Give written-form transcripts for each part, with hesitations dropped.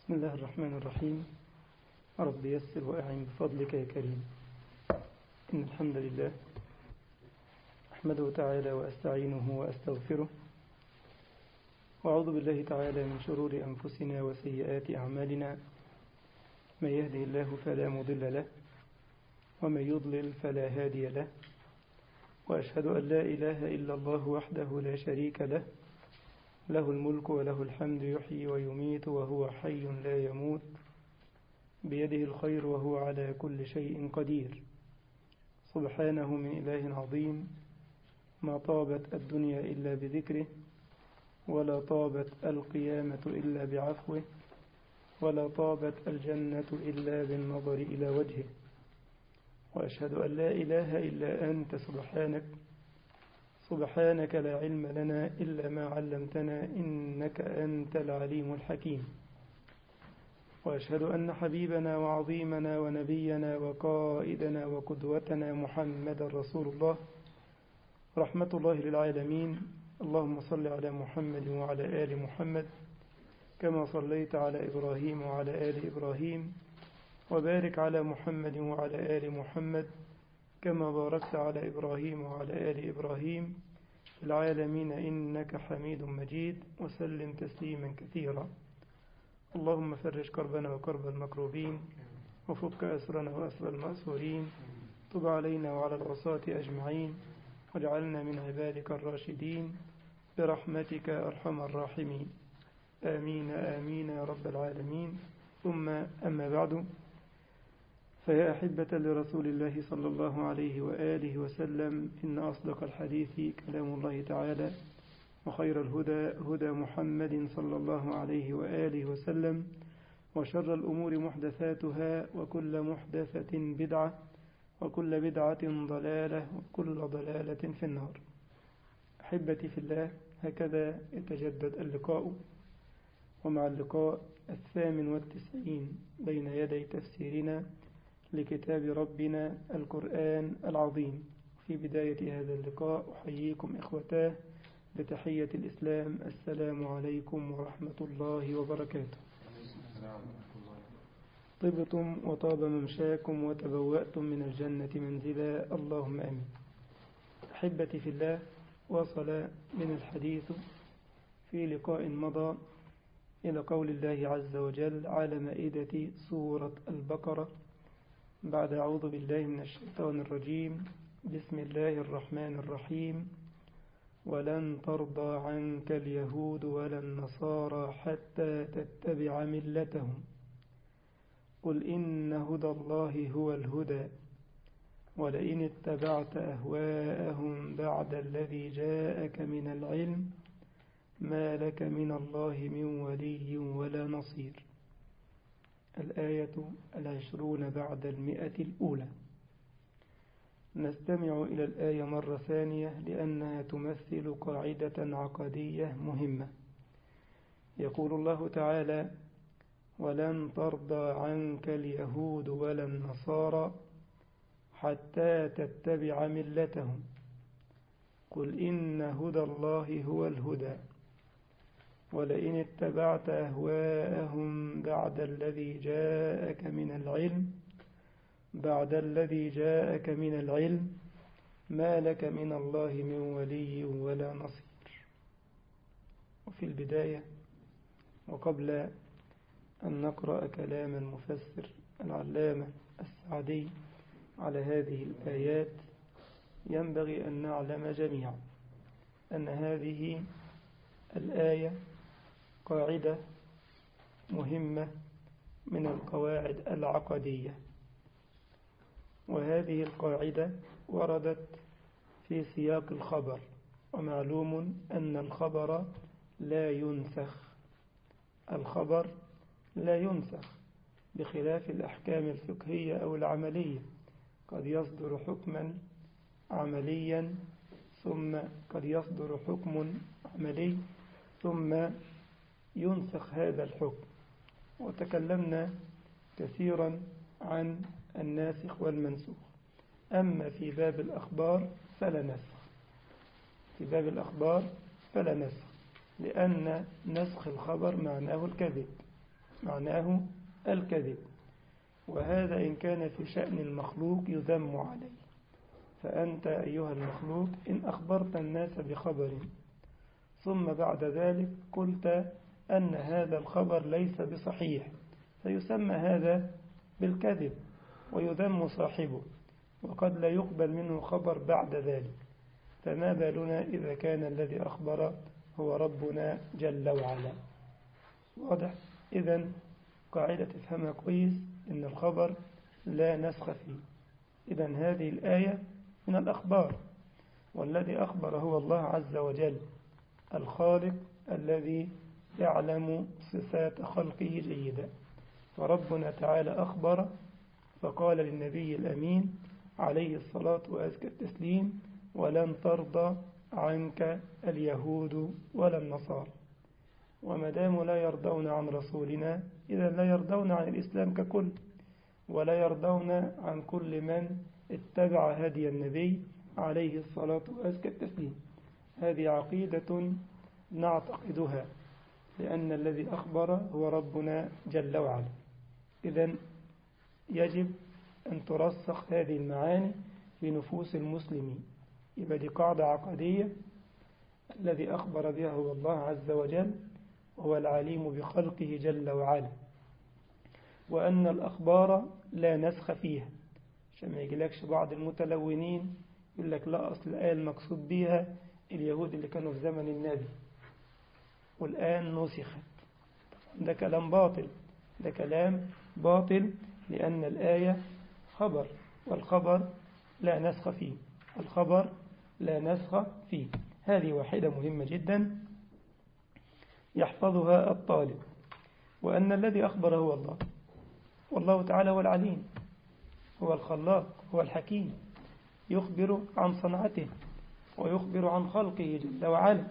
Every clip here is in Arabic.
بسم الله الرحمن الرحيم. رب يسر وأعن بفضلك يا كريم. إن الحمد لله أحمده تعالى وأستعينه وأستغفره، وأعوذ بالله تعالى من شرور أنفسنا وسيئات أعمالنا. من يهده الله فلا مضل له، ومن يضلل فلا هادي له، وأشهد أن لا إله إلا الله وحده لا شريك له، له الملك وله الحمد، يحيي ويميت وهو حي لا يموت، بيده الخير وهو على كل شيء قدير. سبحانه من إله عظيم، ما طابت الدنيا إلا بذكره، ولا طابت القيامة إلا بعفوه، ولا طابت الجنة إلا بالنظر إلى وجهه. وأشهد أن لا إله إلا أنت سبحانك لا علم لنا إلا ما علمتنا، إنك أنت العليم الحكيم. وأشهد أن حبيبنا وعظيمنا ونبينا وقائدنا وقدوتنا محمد رسول الله، رحمة الله للعالمين. اللهم صل على محمد وعلى آل محمد كما صليت على إبراهيم وعلى آل إبراهيم، وبارك على محمد وعلى آل محمد كما باركت على إبراهيم وعلى آل إبراهيم في العالمين إنك حميد مجيد. وسلم تسليما كثيرا. اللهم فرج كربنا وكرب المكروبين، وفك أسرنا وأسر المأسورين. تب علينا وعلى العصاة أجمعين، واجعلنا من عبادك الراشدين برحمتك أرحم الراحمين. آمين آمين يا رب العالمين. ثم أما بعد، فيا أحبة لرسول الله صلى الله عليه وآله وسلم، إن أصدق الحديث كلام الله تعالى، وخير الهدى هدى محمد صلى الله عليه وآله وسلم، وشر الأمور محدثاتها، وكل محدثة بدعة، وكل بدعة ضلالة، وكل ضلالة في النار. أحبتي في الله، هكذا يتجدد اللقاء، ومع اللقاء 98 بين يدي تفسيرنا لكتاب ربنا القرآن العظيم. في بداية هذا اللقاء أحييكم إخوتاه بتحية الإسلام: السلام عليكم ورحمة الله وبركاته. طبتم وطاب ممشاكم وتبوأتم من الجنة منزلا، اللهم آمين. أحبتي في الله، وصل من الحديث في لقاء مضى إلى قول الله عز وجل على مائدة سورة البقرة بعد أعوذ بالله من الشيطان الرجيم: بسم الله الرحمن الرحيم: ولن ترضى عنك اليهود ولا النصارى حتى تتبع ملتهم، قل إن هدى الله هو الهدى، ولئن اتبعت أهواءهم بعد الذي جاءك من العلم ما لك من الله من ولي ولا نصير. الآية 20 بعد 100 الأولى. نستمع إلى الآية مرة ثانية لأنها تمثل قاعدة عقدية مهمة. يقول الله تعالى: ولن ترضى عنك اليهود ولا النصارى حتى تتبع ملتهم، قل إن هدى الله هو الهدى، ولئن اتبعت أهواءهم بعد الذي جاءك من العلم ما لك من الله من ولي ولا نصير. وفي البداية، وقبل أن نقرأ كلام المفسر العلامة السعدي على هذه الآيات، ينبغي أن نعلم جميعا أن هذه الآية قاعدة مهمة من القواعد العقدية، وهذه القاعدة وردت في سياق الخبر، ومعلوم أن الخبر لا ينسخ. الخبر لا ينسخ بخلاف الأحكام الفقهية أو العملية. قد يصدر حكما عمليا ثم قد يصدر حكم عملي ثم ينسخ هذا الحكم. وتكلمنا كثيرا عن الناسخ والمنسوخ. أما في باب الأخبار فلا نسخ. في باب الأخبار فلا نسخ، لأن نسخ الخبر معناه الكذب، معناه الكذب، وهذا إن كان في شأن المخلوق يذم عليه. فأنت أيها المخلوق إن أخبرت الناس بخبر ثم بعد ذلك قلت أن هذا الخبر ليس بصحيح، فيسمى هذا بالكذب ويذم صاحبه، وقد لا يقبل منه خبر بعد ذلك. فما بالنا إذا كان الذي أخبر هو ربنا جل وعلا. واضح؟ إذن قاعدة تفهمها كويس إن الخبر لا نسخ فيه. إذن هذه الآية من الأخبار، والذي أخبر هو الله عز وجل الخالق الذي يعلم صفات خلقه جيدا. فربنا تعالى أخبر فقال للنبي الأمين عليه الصلاة وأزكى التسليم: ولن ترضى عنك اليهود ولا النصارى. وما داموا لا يرضون عن رسولنا إذا لا يرضون عن الإسلام ككل، ولا يرضون عن كل من اتبع هدي النبي عليه الصلاة وأزكى التسليم. هذه عقيدة نعتقدها لأن الذي أخبر هو ربنا جل وعلا. إذن يجب أن ترسخ هذه المعاني في نفوس المسلمين. يبقى دي قاعدة عقدية، الذي أخبر بها هو الله عز وجل وهو العليم بخلقه جل وعلا، وأن الأخبار لا نسخ فيها. عشان ما يجيلكش بعض المتلونين يقول لك لا، أصل الآية المقصود بها اليهود اللي كانوا في زمن النبي والآن نسخت. ده كلام باطل، ده كلام باطل، لأن الآية خبر، والخبر لا نسخ فيه، الخبر لا نسخ فيه. هذه واحدة مهمة جدا يحفظها الطالب، وأن الذي أخبر هو الله، والله تعالى هو العليم، هو الخلاق، هو الحكيم، يخبر عن صنعته ويخبر عن خلقه جل وعلا.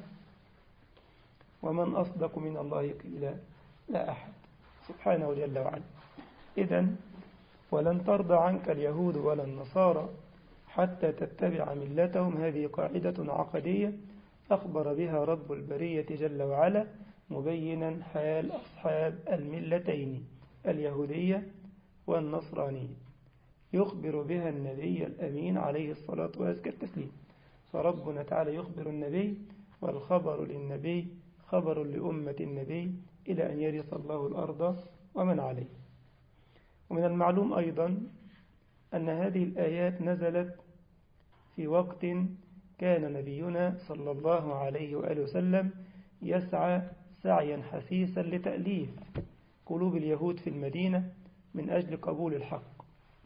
ومن أصدق من الله قيلا؟ لا أحد، سبحانه جل وعلا. إذن ولن ترضى عنك اليهود ولا النصارى حتى تتبع ملتهم، هذه قاعدة عقدية أخبر بها رب البرية جل وعلا مبينا حال أصحاب الملتين اليهودية والنصرانية، يخبر بها النبي الأمين عليه الصلاة وأزكى التسليم. فربنا تعالى يخبر النبي، والخبر للنبي خبر لأمة النبي إلى أن يرث الله الأرض ومن عليه. ومن المعلوم أيضا أن هذه الآيات نزلت في وقت كان نبينا صلى الله عليه وآله وسلم يسعى سعيا حثيثا لتأليف قلوب اليهود في المدينة من أجل قبول الحق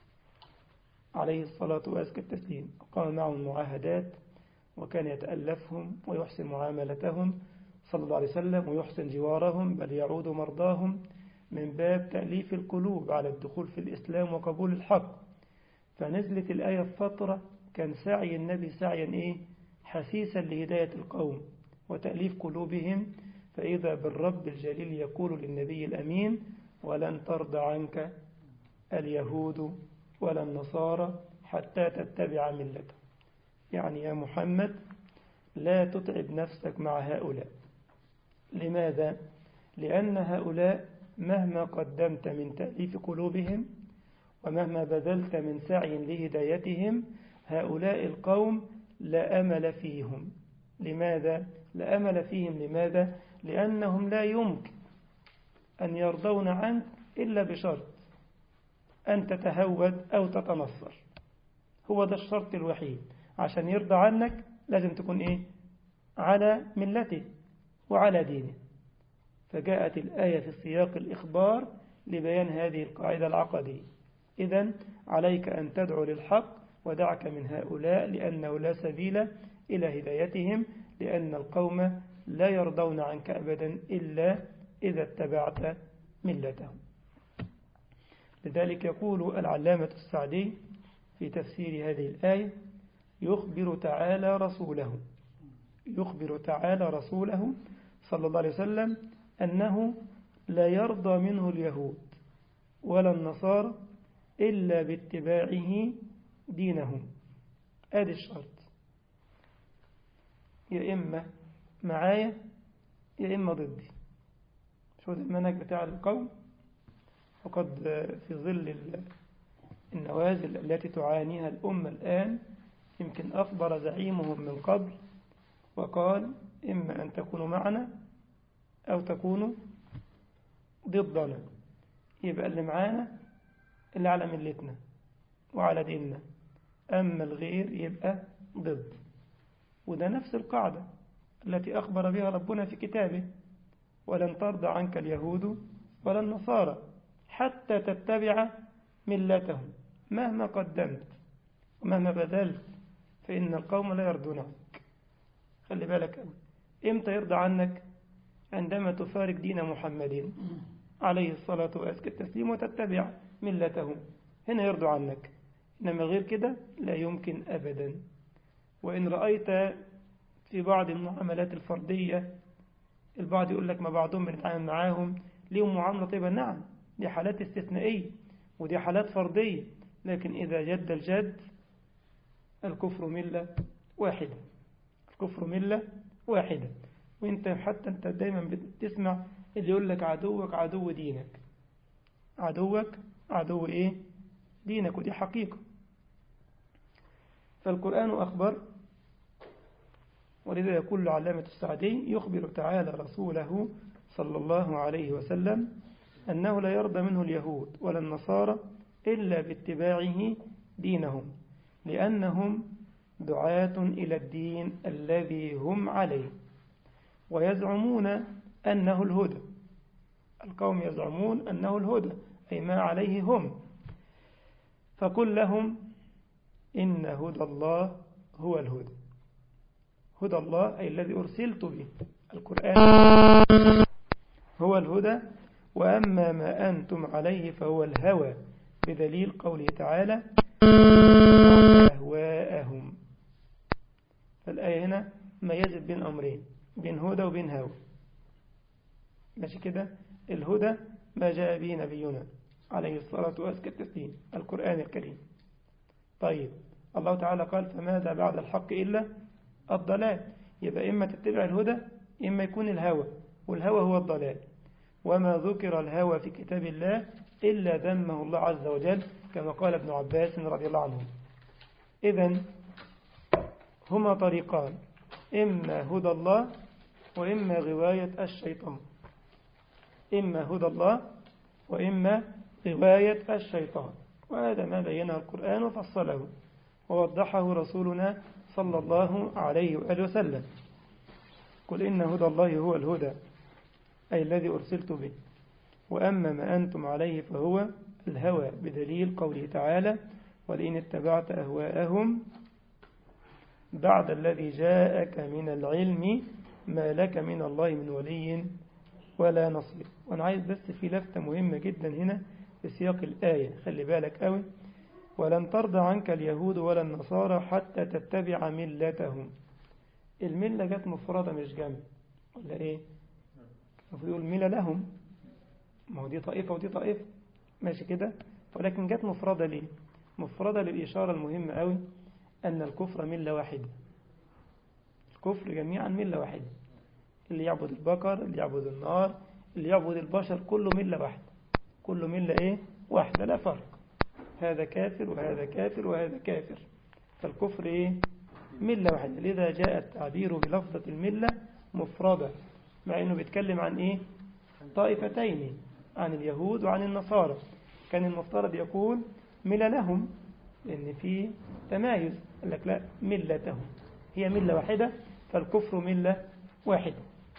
عليه الصلاة وأزكى التسليم. قام معهم معاهدات، وكان يتألفهم ويحسن معاملتهم صلى الله عليه وسلم، ويحسن جوارهم، بل يعود مرضاهم، من باب تأليف القلوب على الدخول في الإسلام وقبول الحق. فنزلت الآية في فترة كان سعي النبي سعيا حثيثا لهداية القوم وتأليف قلوبهم، فإذا بالرب الجليل يقول للنبي الأمين: ولن ترضى عنك اليهود ولا النصارى حتى تتبع ملتهم. يعني يا محمد لا تتعب نفسك مع هؤلاء. لماذا؟ لأن هؤلاء مهما قدمت من تأليف قلوبهم ومهما بذلت من سعي لهدايتهم، هؤلاء القوم لا أمل فيهم. لماذا؟ لا أمل فيهم. لماذا؟ لأنهم لا يمكن أن يرضون عنك إلا بشرط: أن تتهود أو تتنصر. هو ده الشرط الوحيد. عشان يرضى عنك لازم تكون على ملته وعلى دينه. فجاءت الآية في سياق الإخبار لبيان هذه القاعدة العقدية. إذن عليك أن تدعو للحق ودعك من هؤلاء، لأنه لا سبيل إلى هدايتهم، لأن القوم لا يرضون عنك أبدا إلا إذا اتبعت ملتهم. لذلك يقول العلامة السعدي في تفسير هذه الآية: يخبر تعالى رسوله صلى الله عليه وسلم أنه لا يرضى منه اليهود ولا النصارى إلا باتباعه دينهم. هذا الشرط، يا إما معايا يا إما ضدي. شو المنهج بتاع القوم؟ وقد في ظل النوازل التي تعانيها الأمة الآن يمكن أخبر زعيمهم من قبل وقال إما أن تكونوا معنا أو تكونوا ضدنا. يبقى اللي معانا اللي على ملتنا وعلى ديننا، أما الغير يبقى ضد. وده نفس القاعدة التي أخبر بها ربنا في كتابه: ولن ترضى عنك اليهود ولا النصارى حتى تتبع ملتهم مهما قدمت ومهما بذلت فإن القوم لا يرضون عنك. خلي بالك أوي، إمتى يرضى عنك؟ عندما تفارق دين محمد عليه الصلاة وأزكى التسليم وتتبع ملتهم، هنا يرضى عنك. إنما غير كده لا يمكن أبدا. وإن رأيت في بعض المعاملات الفردية البعض يقول لك ما بعضهم بنتعامل معاهم ليهم معاملة طيبة، نعم دي حالات استثنائية ودي حالات فردية، لكن إذا جد الجد الكفر ملة واحدة، الكفر ملة واحدة. وانت حتى انت دايما بتسمع اللي يقول لك عدوك عدو دينك، عدوك عدو ايه؟ دينك. ودي حقيقة. فالقرآن أخبر، ولذا يقول العلامة السعدي يخبر تعالى رسوله صلى الله عليه وسلم أنه لا يرضى منه اليهود ولا النصارى إلا باتباعه دينهم، لأنهم دعاة إلى الدين الذي هم عليه ويزعمون أنه الهدى. القوم يزعمون أنه الهدى أي ما عليه هم. فقل لهم إن هدى الله هو الهدى. هدى الله أي الذي أرسلت به، القرآن هو الهدى، وأما ما أنتم عليه فهو الهوى، بدليل قوله تعالى أهواءهم. فالآية هنا ميزت بين أمرين، بين هدى وبين هوى. ماشي كده؟ الهدى ما جاء به نبينا عليه الصلاة وأزكى التسليم، القرآن الكريم. طيب الله تعالى قال فماذا بعد الحق إلا الضلال. يبقى إما تتبع الهدى إما يكون الهوى، والهوى هو الضلال. وما ذكر الهوى في كتاب الله إلا ذمه الله عز وجل كما قال ابن عباس رضي الله عنه. إذن هما طريقان، إما هدى الله وإما غواية الشيطان، إما هدى الله وإما غواية الشيطان. وهذا ما بينه القرآن وفصله ووضحه رسولنا صلى الله عليه وآله وسلم. قل إن هدى الله هو الهدى أي الذي أرسلت به، وأما ما أنتم عليه فهو الهوى، بدليل قوله تعالى ولئن اتبعت أهواءهم بعد الذي جاءك من العلم ما لك من الله من ولي ولا نصير. وأنا عايز بس في لفتة مهمة جدا هنا في سياق الآية، خلي بالك قوي. ولن ترضى عنك اليهود ولا النصارى حتى تتبع ملتهم. الملة جت مفردة مش جمع ولا إيه؟ المفروض يقول ملة لهم، ما هو دي طائفة ودي طائفة، ماشي كده؟ ولكن جت مفردة ليه؟ مفردة للإشارة المهمة قوي أن الكفر ملة واحدة، الكفر جميعا ملة واحدة. اللي يعبد البقر، اللي يعبد النار، اللي يعبد البشر، كله ملة واحدة، كله ملة إيه؟ واحدة، لا فرق. هذا كافر وهذا كافر وهذا كافر، فالكفر إيه؟ ملة واحدة. لذا جاء التعبير بلفظة الملة مفردة، مع أنه بيتكلم عن إيه؟ طائفتين، عن اليهود وعن النصارى. كان المفترض يقول ملة لهم لأن في تمايز، قال لك لا، ملتهم هي ملة واحدة، فالكفر ملة واحدة.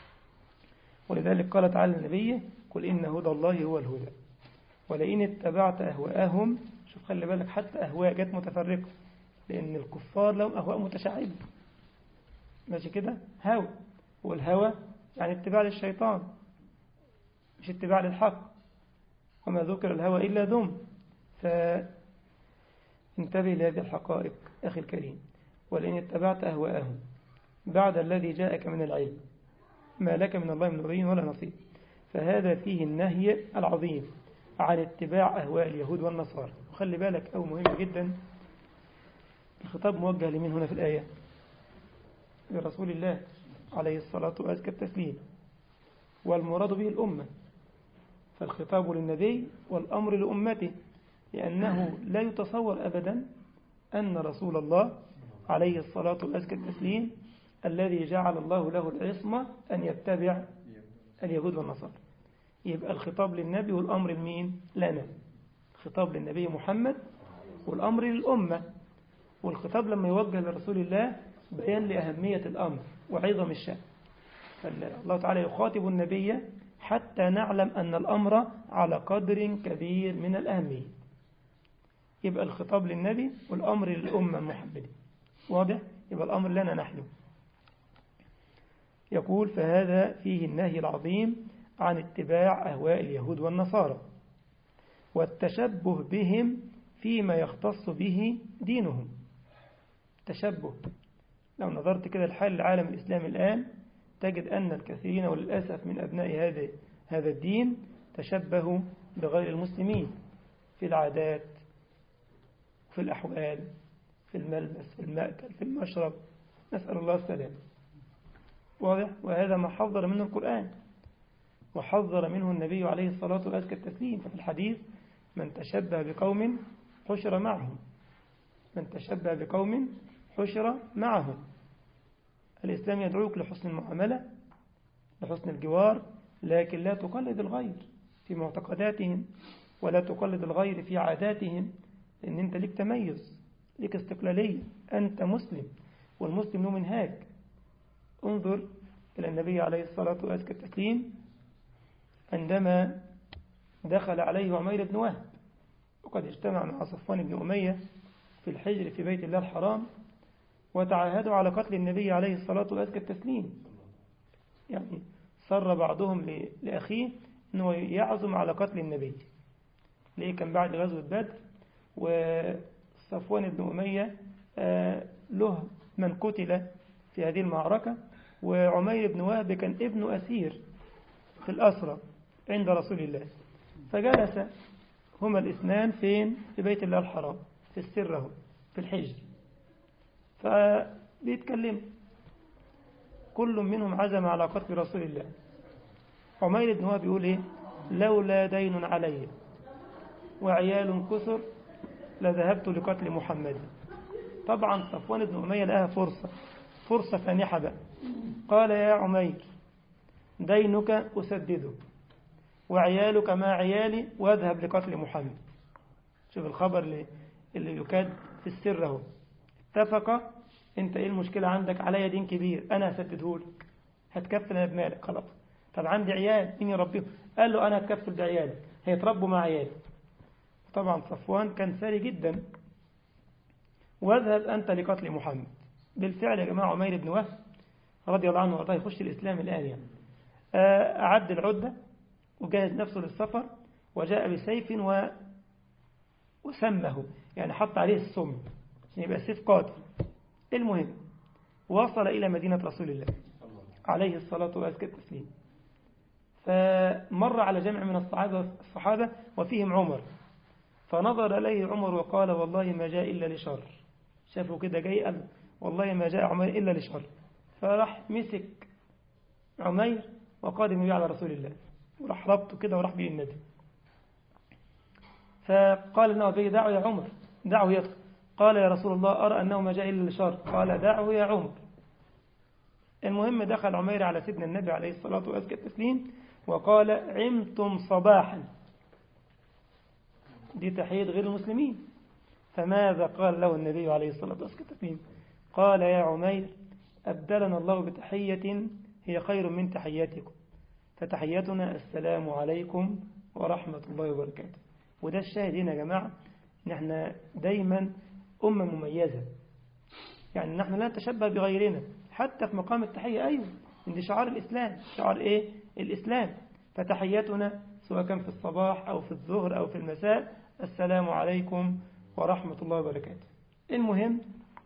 ولذلك قال تعالى النبي قل إن هدى الله هو الهدى ولئن اتبعت أهواءهم. شوف خلي بالك، حتى أهواء جت متفرقة، لأن الكفار لهم أهواء متشعبة، ماشي كده؟ هوى، والهوى يعني اتباع للشيطان مش اتباع للحق، وما ذكر الهوى إلا ذم. فانتبه لهذه الحقائق أخي الكريم. ولئن اتبعت أهواءهم بعد الذي جاءك من العلم ما لك من الله من ولي ولا نصير. فهذا فيه النهي العظيم عن اتباع أهواء اليهود والنصارى. وخلي بالك أو مهم جدا، الخطاب موجه لمن هنا في الآية؟ لرسول الله عليه الصلاة وأزكى التسليم، والمراد به الأمة. فالخطاب للنبي والأمر لأمته، لأنه لا يتصور أبدا أن رسول الله عليه الصلاة وأزكى التسليم الذي جعل الله له العصمة أن يتبع اليهود والنصارى. يبقى الخطاب للنبي والأمر لمين؟ لنا. الخطاب للنبي محمد والأمر للأمة. والخطاب لما يوجه لرسول الله بيان لأهمية الأمر وعظم الشأن. فالله تعالى يخاطب النبي حتى نعلم أن الأمر على قدر كبير من الأهمية. يبقى الخطاب للنبي والأمر للأمة المحمدية. واضح؟ يبقى الأمر لنا نحن. يقول فهذا فيه النهي العظيم عن اتباع أهواء اليهود والنصارى والتشبه بهم فيما يختص به دينهم. تشبه، لو نظرت كده لحال العالم الإسلامي الآن تجد أن الكثيرين وللأسف من أبناء هذا الدين تشبهوا بغير المسلمين في العادات، في الأحوال، في الملبس، في المأكل، في المشرب، نسأل الله السلام. واضح؟ وهذا ما حذر منه القرآن وحذر منه النبي عليه الصلاة وأزكى التسليم. ففي الحديث من تشبه بقوم حشر معهم، من تشبه بقوم حشر معهم. الإسلام يدعوك لحسن المعاملة، لحسن الجوار، لكن لا تقلد الغير في معتقداتهم ولا تقلد الغير في عاداتهم، لأن أنت لك تميز، لك استقلالية، أنت مسلم والمسلم له منهاج. انظر إلى النبي عليه الصلاة وأزكى التسليم عندما دخل عليه عمير بن وهب وقد اجتمع مع صفوان بن أمية في الحجر في بيت الله الحرام وتعاهدوا على قتل النبي عليه الصلاة وأزكى التسليم. يعني صر بعضهم لأخيه أنه يعزم على قتل النبي، ليه؟ كان بعد غزوة بدر وصفوان بن أمية له من قتل في هذه المعركة، وعمير بن وهب كان ابن أسير في الأسرى عند رسول الله. فجلس هما الاثنان فين؟ في بيت الله الحرام في السر في الحجر، فبيتكلم كل منهم عزم على قتل رسول الله. عمير بن وهب يقول إيه؟ لولا دين علي وعيال كثر لذهبت لقتل محمد. طبعا صفوان بن أمية لها فرصة فانحة بقى. قال يا عمير دينك أسدده وعيالك مع عيالي واذهب لقتل محمد. شوف الخبر اللي يكاد في السر اهو. اتفق، انت ايه المشكلة عندك؟ عليا دين كبير انا هسدده لك، هتكفل انا بمالك خلاص. طب عندي عيال مين يربيهم؟ قال له انا هتكفل بعيالك، هيتربوا مع عيالي. طبعا صفوان كان ثري جدا. واذهب انت لقتل محمد. بالفعل يا جماعة عمير بن وهب رضي الله عنه وارضاه يخش الاسلام الان يعني. اعد العدة وجهز نفسه للسفر وجاء بسيف وسمه، يعني حط عليه السم عشان يبقى سيف قاتل. المهم وصل إلى مدينة رسول الله عليه الصلاة وأزكى التسليم، فمر على جمع من الصحابة وفيهم عمر، فنظر إليه عمر وقال والله ما جاء إلا لشر. شافوا كده جاي قال والله ما جاء عمر إلا لشر. فراح مسك عمير وقادم به على رسول الله وراح ربطه كده وراح بيه النبي. فقال النبي دعوا يا عمر، دعوا يدخل. قال يا رسول الله أرى أنه ما جاء إلا لشر. قال دعوا يا عمر. المهم دخل عمير على سيدنا النبي عليه الصلاة وأزكى التسليم وقال عمتم صباحا. دي تحية غير المسلمين. فماذا قال له النبي عليه الصلاة وأزكى التسليم؟ قال يا عمير أبدلنا الله بتحية هي خير من تحياتكم، فتحياتنا السلام عليكم ورحمة الله وبركاته. وده الشاهد هنا يا جماعة، ان احنا دايما أمة مميزة، يعني نحن لا نتشبه بغيرنا حتى في مقام التحية. أيوة دي شعار الإسلام. شعار إيه؟ الإسلام. فتحياتنا سواء كان في الصباح أو في الظهر أو في المساء السلام عليكم ورحمة الله وبركاته. المهم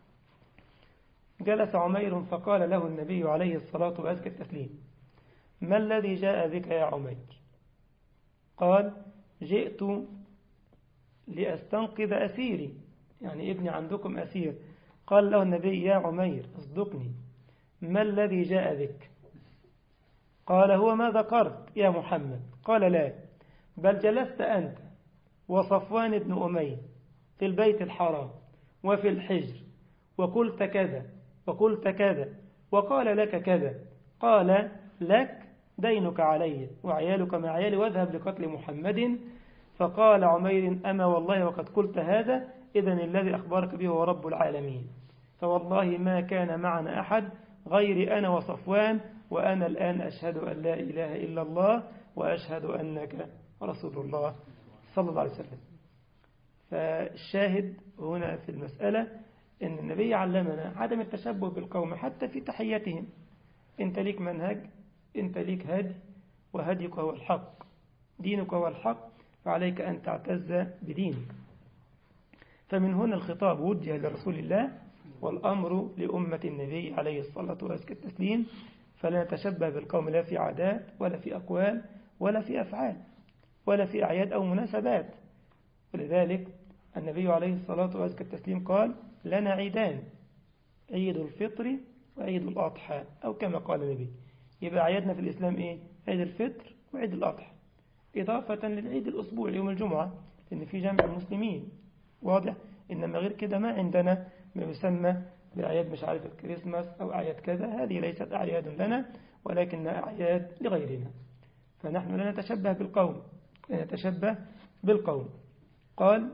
جلس عمير فقال له النبي عليه الصلاة وأزكى التسليم ما الذي جاء بك يا عمير؟ قال جئت لأستنقذ أسيري، يعني ابني عندكم أسير. قال له النبي يا عمير اصدقني، ما الذي جاء بك؟ قال هو ما ذكرت يا محمد. قال لا. بل جلست أنت وصفوان بن أمية في البيت الحرام وفي الحجر وقلت كذا وقلت كذا وقال لك كذا، قال لك دينك علي وعيالك مع عيالي واذهب لقتل محمد. فقال عمير أما والله وقد قلت هذا، إذن الذي أخبرك به هو رب العالمين، فوالله ما كان معنا أحد غير أنا وصفوان، وأنا الآن أشهد أن لا إله إلا الله وأشهد أنك رسول الله صلى الله عليه وسلم. فالشاهد هنا في المسألة أن النبي علمنا عدم التشبه بالقوم حتى في تحياتهم. أنت ليك منهج، أنت ليك هدي، وهديك هو الحق، دينك هو الحق، فعليك أن تعتز بدينك. فمن هنا الخطاب وجه لرسول الله والأمر لأمة النبي عليه الصلاة والتسليم، فلا نتشبه بالقوم لا في عادات ولا في أقوال ولا في أفعال ولا في أعياد أو مناسبات. ولذلك النبي عليه الصلاة والتسليم قال لنا عيدان، عيد الفطر وعيد الأضحى، أو كما قال النبي. يبقى عيدنا في الإسلام إيه؟ عيد الفطر وعيد الأضحى، إضافة للعيد الأسبوع يوم الجمعة، لأن في جمع المسلمين واضح. إنما غير كده ما عندنا ما يسمى بأعياد مش عارف الكريسماس أو أعياد كذا، هذه ليست أعياد لنا ولكنها أعياد لغيرنا. فنحن لا نتشبه بالقوم، لا نتشبه بالقوم. قال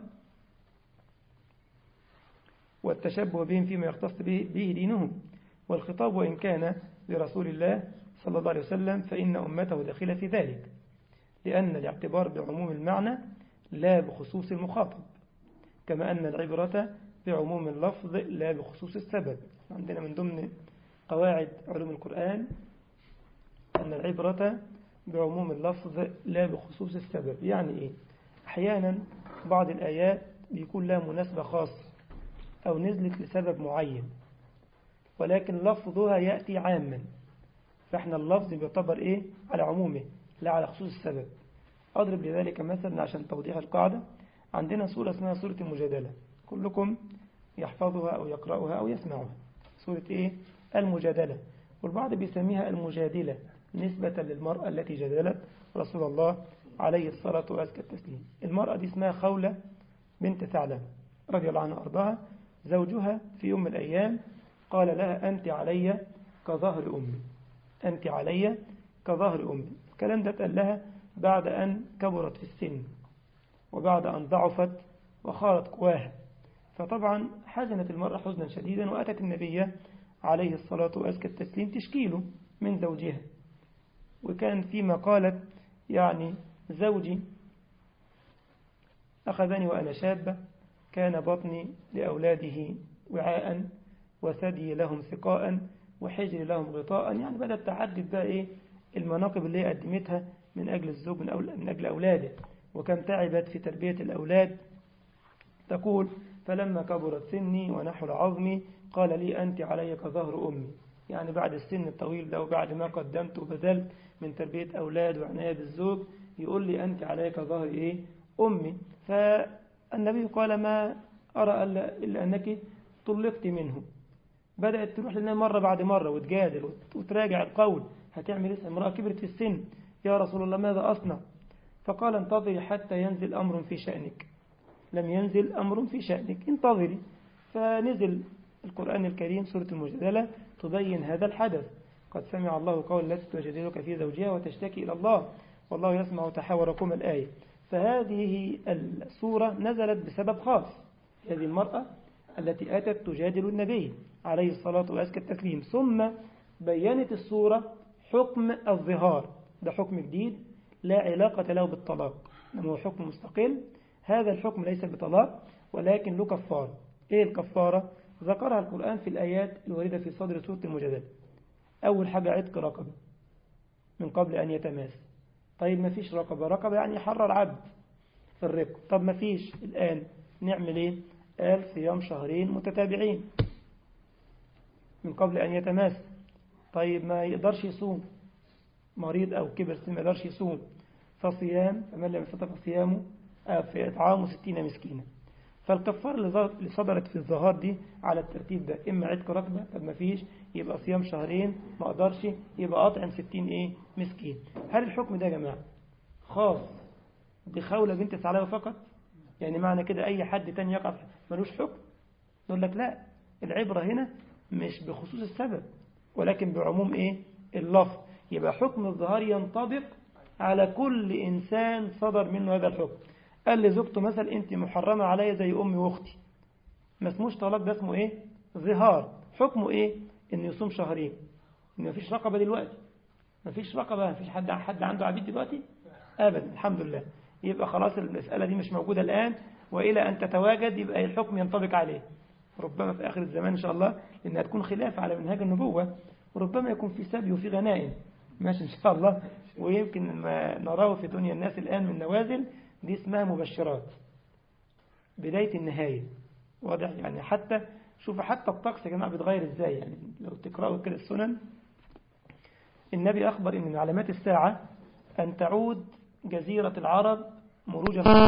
والتشبه بهم فيما يختص به دينهم. والخطاب وإن كان لرسول الله صلى الله عليه وسلم فإن أمته داخلة في ذلك، لأن الاعتبار بعموم المعنى لا بخصوص المخاطب، كما أن العبرة بعموم اللفظ لا بخصوص السبب. عندنا من ضمن قواعد علوم القرآن أن العبرة بعموم اللفظ لا بخصوص السبب. يعني إيه؟ أحيانا بعض الآيات بيكون لها مناسبة خاصة أو نزلت لسبب معين، ولكن لفظها يأتي عاما، فإحنا اللفظ بيعتبر إيه؟ على عمومه لا على خصوص السبب. أضرب لذلك مثلا عشان توضيح القاعدة. عندنا سورة اسمها سورة المجادلة، كلكم يحفظها أو يقرأها أو يسمعها. سورة إيه؟ المجادلة، والبعض بيسميها المجادلة نسبة للمرأة التي جادلت رسول الله عليه الصلاة والتسليم. المرأة دي اسمها خولة بنت ثعلب رضي الله عنها وأرضاها. زوجها في يوم من الأيام قال لها أنت علي كظهر أمي، أنت علي كظهر أمي. الكلام ده قال لها بعد أن كبرت في السن وبعد أن ضعفت وخارت قواها. فطبعا حزنت المرأة حزنا شديدا وأتت النبي عليه الصلاة والتسليم تشكيله من زوجها. وكان فيما قالت يعني زوجي أخذني وأنا شابة، كان بطني لأولاده وعاء وثدي لهم سقاء وحجر لهم غطاء. يعني بدأت تعدد بقى إيه المناقب اللي هي قدمتها من أجل الزوج من أجل أولاده، وكم تعبت في تربية الأولاد. تقول فلما كبرت سني ونحل عظمي قال لي أنت علي كظهر أمي. يعني بعد السن الطويل ده وبعد ما قدمت وبذلت من تربية أولاد وعناية بالزوج يقول لي أنت علي كظهر إيه؟ أمي. فالنبي قال ما أرى إلا أنك طلقت منه. بدأت تروح لنا مرة بعد مرة وتجادل وتراجع القول. هتعمل إيه؟ امرأة كبرت في السن، يا رسول الله ماذا أصنع؟ فقال انتظري حتى ينزل أمر في شأنك. لم ينزل أمر في شأنك، انتظري. فنزل القرآن الكريم سورة المجادلة تبين هذا الحدث. قد سمع الله قول التي تجادلك في زوجها وتشتكي إلى الله والله يسمع تحاوركم الآية. فهذه السورة نزلت بسبب خاص، هذه المرأة التي أتت تجادل النبي عليه الصلاة والتسليم. ثم بيّنت السورة حكم الظهار، ده حكم جديد لا علاقة له بالطلاق، إنما هو حكم مستقل. هذا الحكم ليس بطلاق ولكن له كفارة. إيه الكفارة؟ ذكرها القرآن في الآيات الواردة في صدر سورة المجادلة. أول حاجة عتق رقبة من قبل أن يتماس. طيب ما فيش رقبة يعني يحرر عبد في الرق. طب ما فيش الآن نعمل إيه؟ قال صيام شهرين متتابعين من قبل أن يتماس. طيب ما يقدرش يصوم، مريض أو كبر سن ما يقدرش يصوم، فصيام فمن لم يستطع فصيامه في إطعام 60 مسكينا. فالكفارة اللي صدرت في الظهار دي على الترتيب ده، إما عتق رقبة، طب ما فيش يبقى صيام شهرين، ما قدرش يبقى أطعم 60 مسكين. هل الحكم ده يا جماعة خاص بخولة بنت ثعلبة فقط؟ يعني معنى كده أي حد تاني يقع ملوش حكم؟ نقول لك لا، العبرة هنا مش بخصوص السبب ولكن بعموم إيه؟ اللفظ. يبقى حكم الظهار ينطبق على كل إنسان صدر منه هذا الحكم. قال لزوجته مثلا أنت محرمة علي زي أمي وأختي، ما اسموش طلاق، ده اسمه إيه؟ ظهار. حكمه إيه؟ إنه يصوم شهرين. إن مفيش رقبة دلوقتي، مفيش رقبة، مفيش حد عنده عبيد دلوقتي أبدا الحمد لله. يبقى خلاص المسألة دي مش موجودة الآن، وإلى أن تتواجد يبقى الحكم ينطبق عليه. ربما في آخر الزمان إن شاء الله إنها تكون خلاف على منهاج النبوة، وربما يكون في سبي وفي غنائم ماشي إن شاء الله. ويمكن ما نراه في دنيا الناس الآن من نوازل دي اسمها مبشرات، بداية النهاية. واضح يعني؟ حتى شوف حتى الطقس يا جماعة بيتغير إزاي. يعني لو تقرأوا كده السنن، النبي أخبر إن من علامات الساعة أن تعود جزيرة العرب مروجا في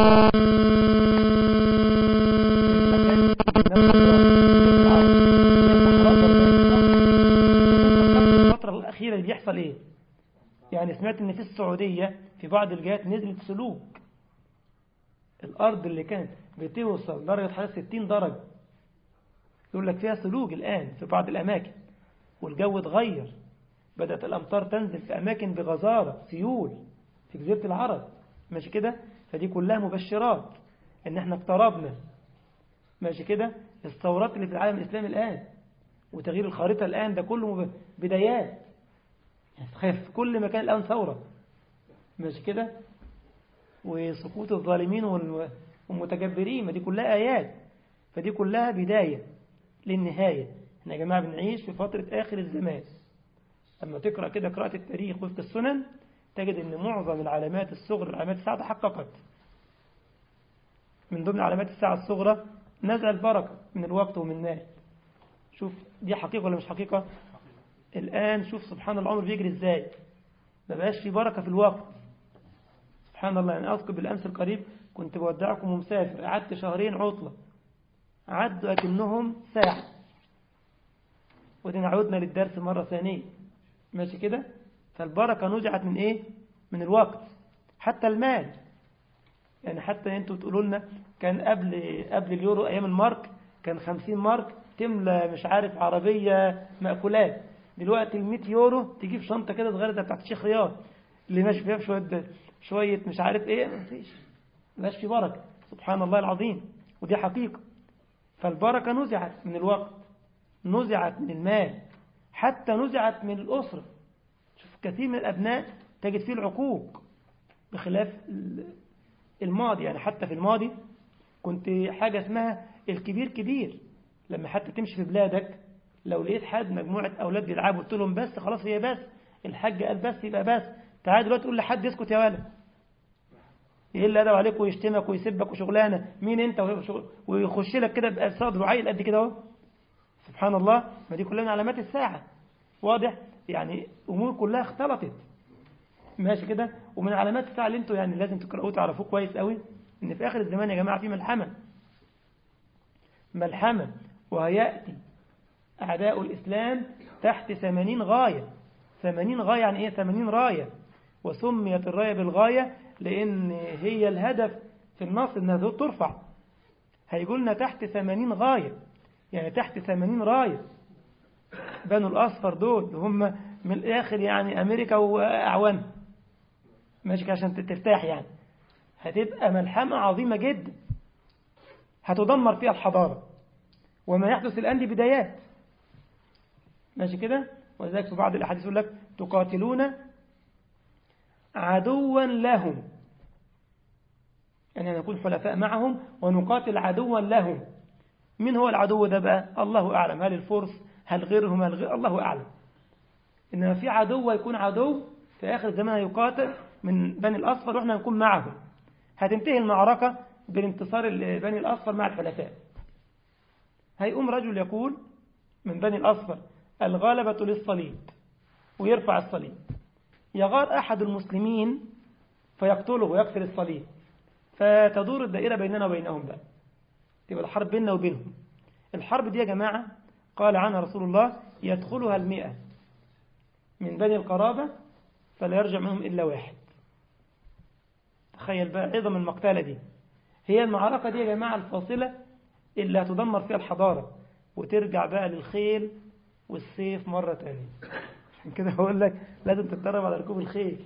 الفترة الأخيرة اللي بيحصل إيه؟ يعني سمعت إن في السعودية في بعض الجهات نزلت سلوك، الأرض اللي كانت بتوصل درجة حرارة 60 درجة يقول لك فيها سلوك الآن في بعض الأماكن، والجو اتغير، بدأت الأمطار تنزل في أماكن بغزارة، سيول في جزيرة العرب ماشي كده. فدي كلها مبشرات إن احنا اقتربنا ماشي كده. الثورات اللي في العالم الإسلامي الآن وتغيير الخارطة الآن ده كله بدايات. تخيل في كل مكان الآن ثورة ماشي كده، وسقوط الظالمين والمتجبرين، ما دي كلها آيات. فدي كلها بداية للنهاية. احنا يا جماعة بنعيش في فترة آخر الزمان. لما تقرأ كده قراءة التاريخ وفق السنن تجد أن معظم العلامات الصغرى علامات الساعة تحققت. من ضمن علامات الساعة الصغرى نزع البركة من الوقت ومن المال. شوف دي حقيقة ولا مش حقيقة؟ الآن شوف سبحان الله العمر بيجري ازاي، ما بقاش في بركة في الوقت. سبحان الله. يعني أذكر بالأمس القريب كنت بودعكم ومسافر، قعدت شهرين عطلة، عدوا أكنهم ساعة، ودين عودنا للدرس مرة ثانية ماشي كده. فالبركة نزعت من إيه؟ من الوقت. حتى المال، يعني حتى أنتوا تقولوا لنا كان قبل اليورو أيام المارك كان 50 مارك تملى مش عارف عربية مأكولات. دلوقتي 100 يورو تجيب شنطة كده صغيرة زي بتاعت الشيخ رياض اللي ماشي فيها شوية مش عارف إيه، مفيش، مبقاش في بركة. سبحان الله العظيم. ودي حقيقة. فالبركة نزعت من الوقت، نزعت من المال، حتى نزعت من الأسرة. شوف كثير من الأبناء تجد فيه العقوق بخلاف الماضي. يعني حتى في الماضي كنت حاجة اسمها الكبير كبير، لما حتى تمشي في بلادك لو لقيت حد مجموعة أولاد بيلعبوا قلت لهم بس خلاص هي بس، الحاج قال بس يبقى بس. تعال دلوقتي تقول لحد اسكت يا ولد، يقل أدب عليك ويشتمك ويسبك وشغلانة مين أنت، ويخش لك كده بصدره عيل قد كده اهو. سبحان الله. ما دي كلها من علامات الساعة. واضح؟ يعني أمور كلها اختلطت ماشي كده. ومن علامات الساعة اللي انتوا يعني لازم تقرأوه تعرفوه كويس قوي، ان في آخر الزمان يا جماعة في ملحمة، وهيأتي أعداء الإسلام تحت 80 غاية. 80 غاية يعني إيه؟ 80 راية. وسميت الراية بالغاية لأن هي الهدف في النص إنها ترفع. هيقولنا تحت 80 غاية، يعني تحت 80 راية. بنو الأصفر دول هم من الآخر يعني أمريكا وأعوان ماشي عشان ترتاح. يعني هتبقى ملحمة عظيمة جدا هتدمر فيها الحضارة. وما يحدث الآن دي بدايات ماشي كده. وذلك في بعض الأحاديث يقول لك تقاتلون عدوا لهم، يعني نكون حلفاء معهم ونقاتل عدوا لهم. من هو العدو ده بقى؟ الله أعلم. هل الفرس؟ هل غيرهم؟ الله أعلم. إنما في عدو يكون عدو في آخر الزمان يقاتل من بني الأصفر وإحنا نكون معهم. هتنتهي المعركة بانتصار بني الأصفر مع الحلفاء. هيقوم رجل يقول من بني الأصفر الغلبة للصليب ويرفع الصليب، يغار أحد المسلمين فيقتله ويكسر الصليب، فتدور الدائرة بيننا وبينهم بقى، تبقى الحرب بيننا وبينهم. الحرب دي يا جماعة قال عنها رسول الله يدخلها 100 من بني القرابة فلا يرجع منهم إلا واحد. تخيل بقى عظم المقتلة دي. هي المعركة دي يا جماعة الفاصلة اللي هتدمر فيها الحضارة وترجع بقى للخيل والسيف مرة تانية. عشان كده بقول لك لازم تتدرب على ركوب الخيل.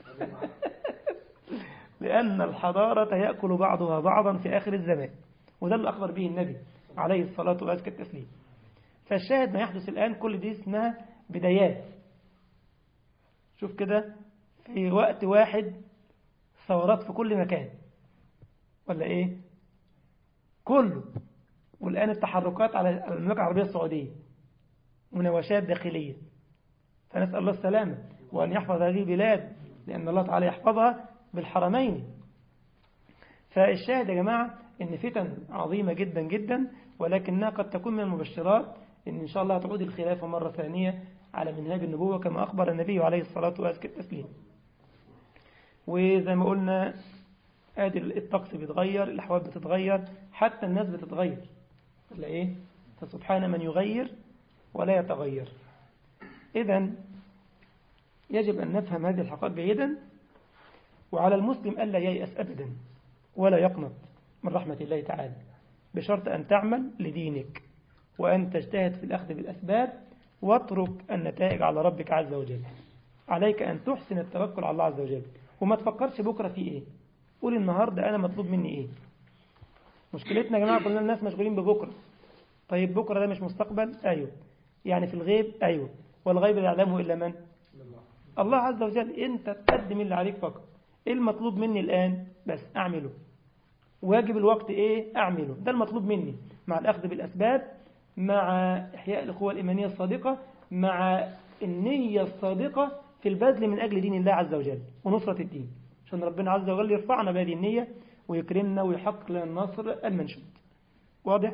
لأن الحضارة يأكل بعضها بعضا في آخر الزمان، وده اللي أخبر به النبي عليه الصلاة وأزكى التسليم. فالشاهد ما يحدث الآن كل دي اسمها بدايات. شوف كده في وقت واحد ثورات في كل مكان ولا إيه كله، والآن التحركات على المملكة العربية السعودية مناوشات داخلية. فنسأل الله السلامة وأن يحفظ هذه البلاد، لأن الله تعالى يحفظها بالحرمين. فالشاهد يا جماعة إن فتن عظيمة جدا جدا، ولكنها قد تكون من المبشرات إن شاء الله تعود الخلافة مرة ثانية على منهاج النبوة كما أخبر النبي عليه الصلاة والتسليم. وزي ما قلنا ادي الطقس بيتغير، الأحوال بتتغير، حتى الناس بتتغير ولا إيه؟ فسبحان من يغير ولا يتغير. إذن يجب أن نفهم هذه الحقائق جيدا، وعلى المسلم ألا ييأس أبدا ولا يقنط من رحمة الله تعالى، بشرط أن تعمل لدينك وأن تجتهد في الأخذ بالأسباب واترك النتائج على ربك عز وجل. عليك أن تحسن التوكل على الله عز وجل، وما تفكرش بكرة في إيه. قول النهاردة أنا مطلوب مني إيه. مشكلتنا يا جماعة كلنا الناس مشغولين ببكرة. طيب بكرة ده مش مستقبل؟ أيوه. يعني في الغيب؟ أيوه. والغيب لا يعلمه إلا من؟ الله عز وجل. أنت تقدم اللي عليك فقط. إيه المطلوب مني الآن؟ بس أعمله. واجب الوقت إيه؟ أعمله. ده المطلوب مني، مع الأخذ بالأسباب، مع إحياء الأخوة الإيمانية الصادقة، مع النية الصادقة في البذل من أجل دين الله عز وجل ونصرة الدين، عشان ربنا عز وجل يرفعنا بهذه النية ويكرمنا ويحقق لنا النصر المنشود. واضح؟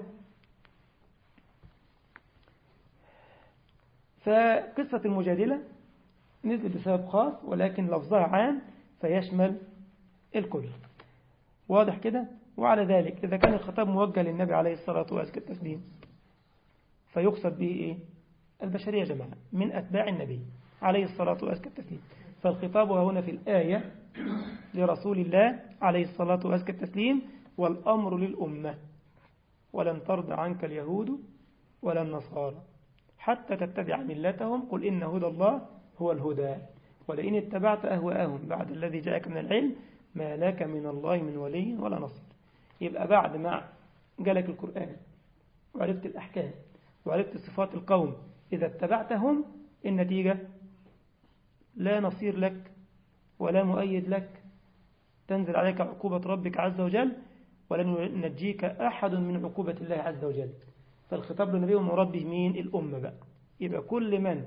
فقصة المجادلة نزل بسبب خاص، ولكن لفظها عام فيشمل الكل. واضح كده؟ وعلى ذلك إذا كان الخطاب موجه للنبي عليه الصلاة والتسليم فيقصد به إيه؟ البشرية يا جماعة من أتباع النبي عليه الصلاة والتسليم. فالخطاب هنا في الآية لرسول الله عليه الصلاة والتسليم، والأمر للأمة: ولن ترضى عنك اليهود ولا النصارى حتى تتبع ملتهم قل إن هدى الله هو الهدى ولئن اتبعت أهواءهم بعد الذي جاءك من العلم ما لك من الله من ولي ولا نصير. يبقى بعد ما جالك القرآن وعرفت الأحكام وعرفت صفات القوم، إذا اتبعتهم النتيجة لا نصير لك ولا مؤيد لك، تنزل عليك عقوبة ربك عز وجل ولن ينجيك أحد من عقوبة الله عز وجل. فالخطاب للنبي ومراد به مين؟ الأمة بقى. يبقى كل من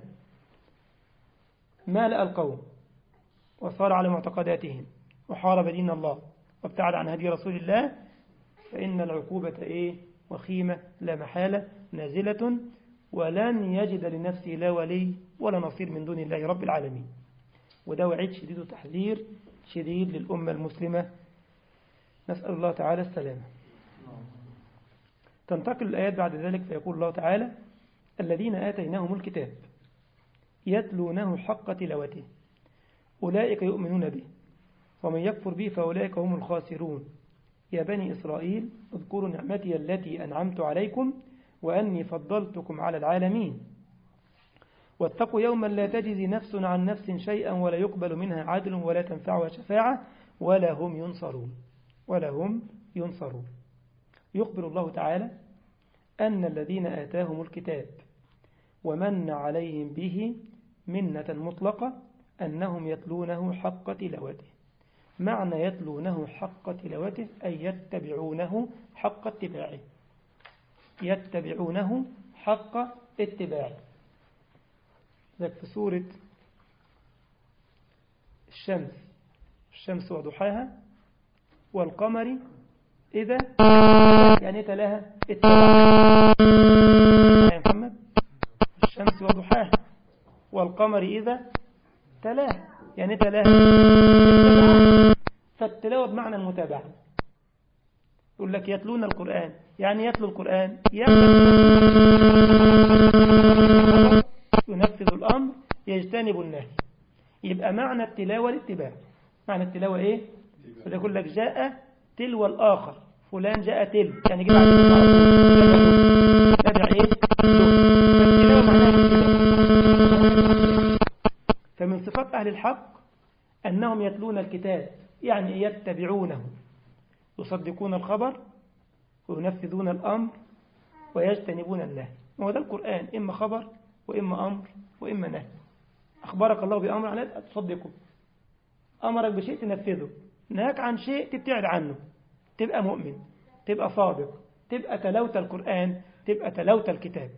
مالأ القوم وصار على معتقداتهم وحارب دين الله وابتعد عن هدي رسول الله فإن العقوبة إيه؟ وخيمة لا محالة نازلة، ولن يجد لنفسه لا ولي ولا نصير من دون الله رب العالمين. وده وعيد شديد وتحذير شديد للأمة المسلمة، نسأل الله تعالى السلامة. تنتقل الآيات بعد ذلك فيقول الله تعالى: الذين آتيناهم الكتاب يتلونه حق تلاوته أولئك يؤمنون به ومن يكفر به فأولئك هم الخاسرون يا بني إسرائيل اذكروا نعمتي التي أنعمت عليكم وأني فضلتكم على العالمين واتقوا يوما لا تجزي نفس عن نفس شيئا ولا يقبل منها عدل ولا تنفعها شفاعة ولا هم ينصرون. يخبر الله تعالى أن الذين آتاهم الكتاب ومن عليهم به منة مطلقة أنهم يتلونه حق تلاوته. معنى يتلونه حق تلاوته أي يتبعونه حق اتباعه، يتبعونه حق اتباعه. ذلك في سورة الشمس وضحاها والقمر إذا يعني تلاها اتباعها يا محمد. الشمس وضحاها والقمر إذا تلاها يعني تلاها اتباعها. فالتلاوة بمعنى المتابعة. يقول لك يتلون القرآن يعني يتلو القرآن ينفذ الأمر يجتنب النهي. يبقى معنى التلاوة الاتباع. معنى التلاوة إيه؟ يقول لك جاء تلو الآخر، فلان جاء تل، يعني جاء تابع إيه؟ فالتلاوة معناها كده. فمن صفات أهل الحق أنهم يتلون الكتاب، يعني يتبعونه، يصدقون الخبر وينفذون الأمر ويجتنبون النهي. وهو ده القرآن، إما خبر وإما أمر وإما نهي. أخبرك الله بأمر على تصدقه، أمرك بشيء تنفذه، نهاك عن شيء تبتعد عنه، تبقى مؤمن، تبقى صادق، تبقى تلوت القرآن، تبقى تلوت الكتاب.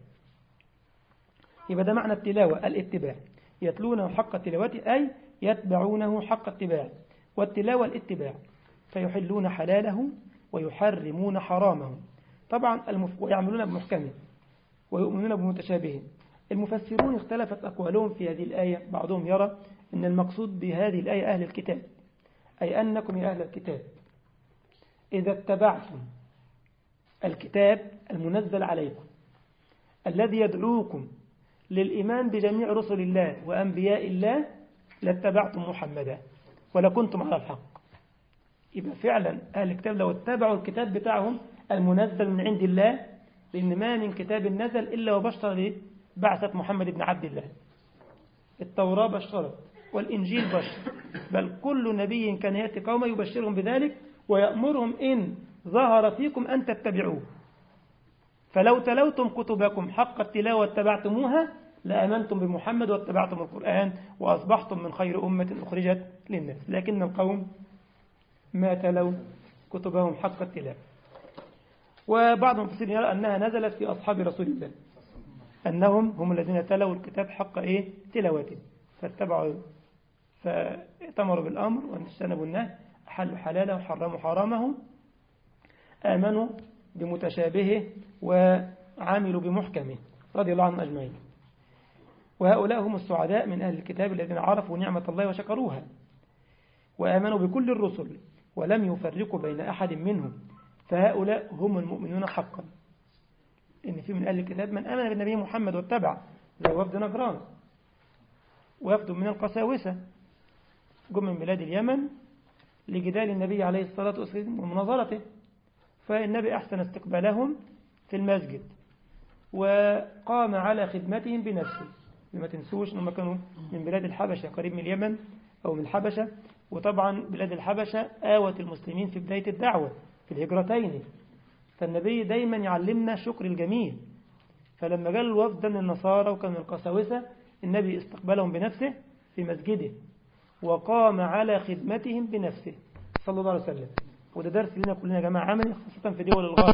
يبقى ده معنى التلاوة، الاتباع. يتلونه حق تلاوته أي يتبعونه حق اتباع، والتلاوة الاتباع. فيحلون حلاله ويحرمون حرامه، طبعا ويعملون بمحكمه ويؤمنون بمتشابهه. المفسرون اختلفت أقوالهم في هذه الآية. بعضهم يرى أن المقصود بهذه الآية أهل الكتاب، أي أنكم يا أهل الكتاب إذا اتبعتم الكتاب المنزل عليكم الذي يدعوكم للإيمان بجميع رسل الله وأنبياء الله لاتبعتم محمدا ولكنتم على الحق. يبقى فعلا أهل الكتاب لو اتبعوا الكتاب بتاعهم المنزل من عند الله، لأن ما من كتاب نزل إلا وبشر بعثة محمد بن عبد الله. التوراة بشرت والإنجيل بشر، بل كل نبي كان يأتي قوما يبشرهم بذلك ويأمرهم إن ظهر فيكم أن تتبعوه. فلو تلوتم كتبكم حق التلاوة واتبعتموها لآمنتم بمحمد واتبعتم القرآن وأصبحتم من خير أمة أخرجت للناس. لكن القوم ما تلوا كتبهم حق التلاوة. وبعض المفسرين يرى أنها نزلت في أصحاب رسول الله، أنهم هم الذين تلوا الكتاب حق تلاوته، فاتبعوا فاتمروا بالأمر واجتنبوا النهي، أحلوا حلاله وحرموا حرامه، آمنوا بمتشابهه وعاملوا بمحكمه، رضي الله عنهم أجمعين. وهؤلاء هم السعداء من أهل الكتاب الذين عرفوا نعمة الله وشكروها وآمنوا بكل الرسل ولم يفرقوا بين أحد منهم، فهؤلاء هم المؤمنون حقا. إن في من أهل الكتاب من آمن بالنبي محمد واتبع، زي وفد نجران وفد من القساوسة جم من بلاد اليمن لجدال النبي عليه الصلاة والسلام ومناظرته، فالنبي أحسن استقبالهم في المسجد وقام على خدمتهم بنفسه. لما تنسوش أنهم كانوا من بلاد الحبشة قريب من اليمن أو من الحبشة، وطبعا بلاد الحبشة آوت المسلمين في بداية الدعوة في الهجرتين، فالنبي دايما يعلمنا شكر الجميل. فلما جاء الوفد من النصارى وكان القساوسة النبي استقبلهم بنفسه في مسجده وقام على خدمتهم بنفسه صلى الله عليه وسلم. وده درس لنا كلنا يا جماعة عملي، خاصة في دول الغرب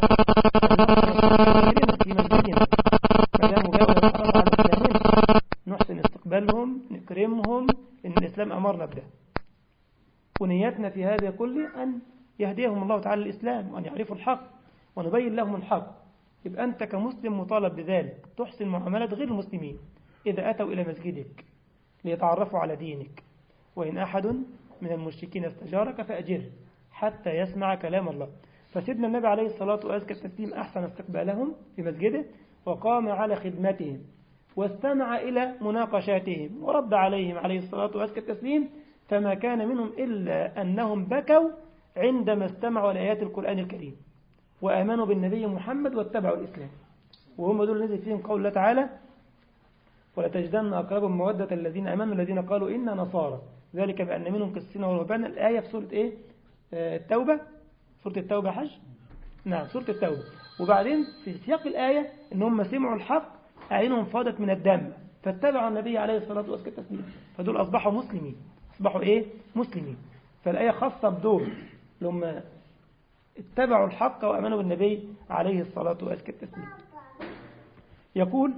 في مسجدنا مدام جاءوا يتعرف على إسلامنا نحسن استقبالهم نكرمهم، إن الإسلام أمرنا بده. ونيتنا في هذا كله أن يهديهم الله تعالى الإسلام وأن يعرفوا الحق ونبين لهم الحق. يبقى أنت كمسلم مطالب بذلك، تحسن معاملة غير المسلمين إذا أتوا إلى مسجدك ليتعرفوا على دينك. وإن أحد من المشركين استجارك فأجره حتى يسمع كلام الله. فسيدنا النبي عليه الصلاة والسلام أحسن استقبالهم في مسجده وقام على خدمتهم واستمع إلى مناقشاتهم ورد عليهم عليه الصلاة والسلام، فما كان منهم إلا أنهم بكوا عندما استمعوا لآيات القرآن الكريم وآمنوا بالنبي محمد واتبعوا الإسلام. وهم دول نزل فيهم قول الله تعالى ولتجدن أقربهم مودة الذين آمنوا الذين قالوا إنا نصارى ذلك بأن منهم قسيسين ورهبان. الآية في سورة إيه؟ التوبة، سورة التوبة حج، نعم سورة التوبة. وبعدين في سياق الآية إن هم سمعوا الحق أعينهم فاضت من الدم فاتبعوا النبي عليه الصلاة والسلام، فدول أصبحوا مسلمين، أصبحوا إيه؟ مسلمين. فالآية خاصة بدول لما اتبعوا الحق وأمنوا بالنبي عليه الصلاة والسلام. يقول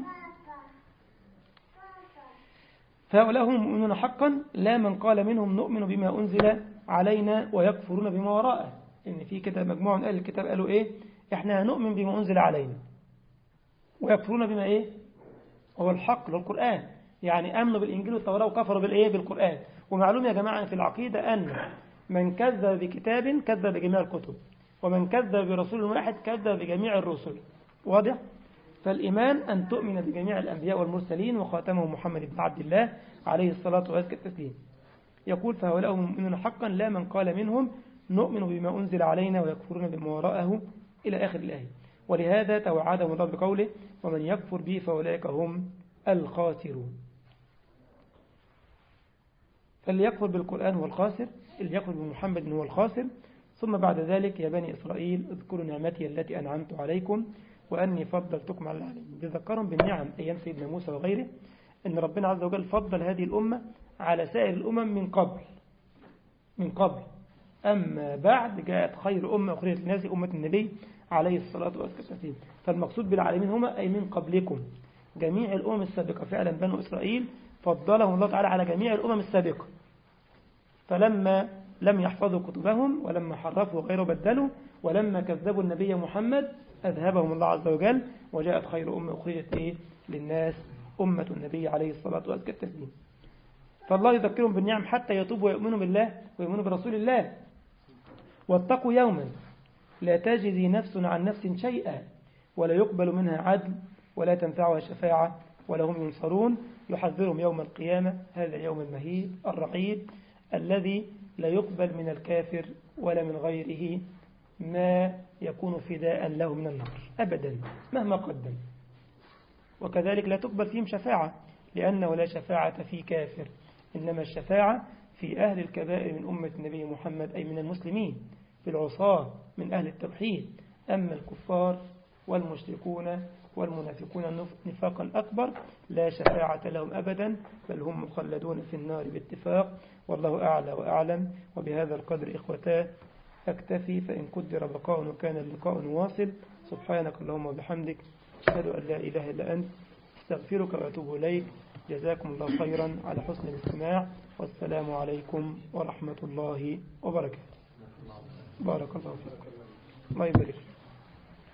فهؤلاء هم المؤمنون حقا لا من قال منهم نؤمن بما أنزل علينا ويكفرون بما وراءه. إن في كده مجموعة من أهل الكتاب قالوا إيه؟ إحنا نؤمن بما أنزل علينا ويكفرون بما إيه؟ هو الحق للقرآن، يعني أمنوا بالإنجيل والتوراة وكفروا بالإيه؟ بالقرآن. ومعلوم يا جماعة في العقيدة أن من كذب بكتاب كذب بجميع الكتب، ومن كذب برسول واحد كذب بجميع الرسل. واضح؟ فالإيمان أن تؤمن بجميع الأنبياء والمرسلين وخاتمهم محمد بن عبد الله عليه الصلاة والسلام. يقول فهؤلاء هم المؤمنون حقا لا من قال منهم نؤمن بما أنزل علينا ويكفرون بما وراءه إلى آخر الآية. ولهذا توعدهم الله بقوله ومن يكفر به فأولئك هم الخاسرون. فاللي يكفر بالقرآن هو الخاسر، اللي يكفر بمحمد هو الخاسر. ثم بعد ذلك يا بني إسرائيل اذكروا نعمتي التي أنعمت عليكم وأني فضلتكم على العالمين. بذكرهم بالنعم أيام سيدنا موسى وغيره، أن ربنا عز وجل فضل هذه الأمة على سائر الأمم من قبل. أما بعد جاءت خير أمة أخرجت للناس أمة النبي عليه الصلاة والسلام. فالمقصود بالعالمين هما أي من قبلكم. جميع الأمم السابقة فعلا بنو إسرائيل فضلهم الله تعالى على جميع الأمم السابقة. فلما لم يحفظوا كتبهم ولما حرفوا غيره بدلوا ولما كذبوا النبي محمد أذهبهم الله عز وجل وجاءت خير أمة أخرجت للناس أمة النبي عليه الصلاة والسلام. فالله يذكرهم بالنعم حتى يتوبوا ويؤمنوا بالله ويؤمنوا برسول الله. واتقوا يوما لا تجزي نفس عن نفس شيئا ولا يقبل منها عدل ولا تنفعها شفاعة ولا هم ينصرون. يحذرهم يوم القيامة هذا اليوم المهيب الرعيد الذي لا يقبل من الكافر ولا من غيره ما يكون فداء له من النار أبدا مهما قدم. وكذلك لا تقبل فيهم شفاعة لأنه لا شفاعة في كافر، إنما الشفاعة في أهل الكبائر من أمة النبي محمد أي من المسلمين، في العصاة من أهل التوحيد. أما الكفار والمشركون والمنافقون نفاقا أكبر لا شفاعة لهم أبدا بل هم مخلدون في النار باتفاق. والله أعلى وأعلم. وبهذا القدر إخوتاه أكتفي، فإن قدر بقاء وكان اللقاء واصل. سبحانك اللهم وبحمدك أشهد أن لا إله إلا أنت استغفرك وأتوب إليك. جزاكم الله خيرا على حسن الاستماع والسلام عليكم ورحمة الله وبركاته. بارك الله فيكم. الله يبارك.